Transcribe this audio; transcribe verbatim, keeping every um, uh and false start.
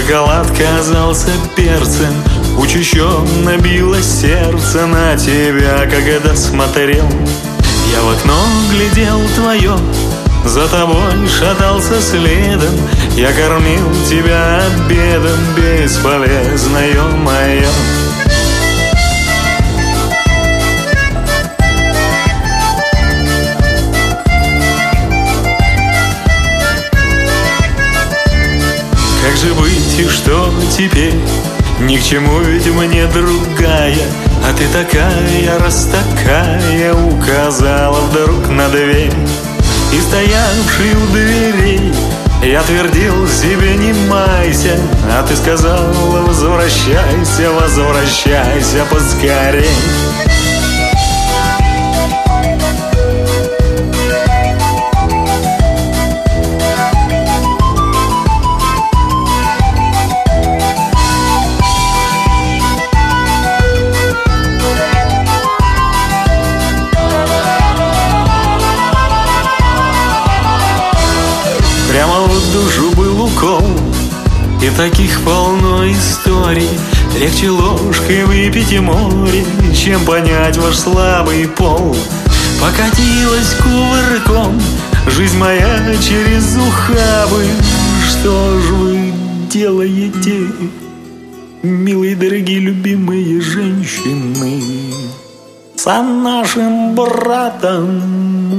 Шоколад казался перцем, учащенно билось сердце на тебя, когда смотрел. Я в окно глядел твое, за тобой шатался следом. Я кормил тебя обедом, бесполезное мое. Как же быть и что теперь? Ни к чему ведь мне другая, а ты такая, раз такая, указала вдруг на дверь. И стоявший у дверей я твердил себе: не майся, а ты сказала: возвращайся, возвращайся поскорей. Прямо в душу был укол, и таких полно историй. Легче ложкой выпить и море, чем понять ваш слабый пол. Покатилась кувырком жизнь моя через ухабы. Что ж вы делаете, милые, дорогие, любимые женщины, с нашим братом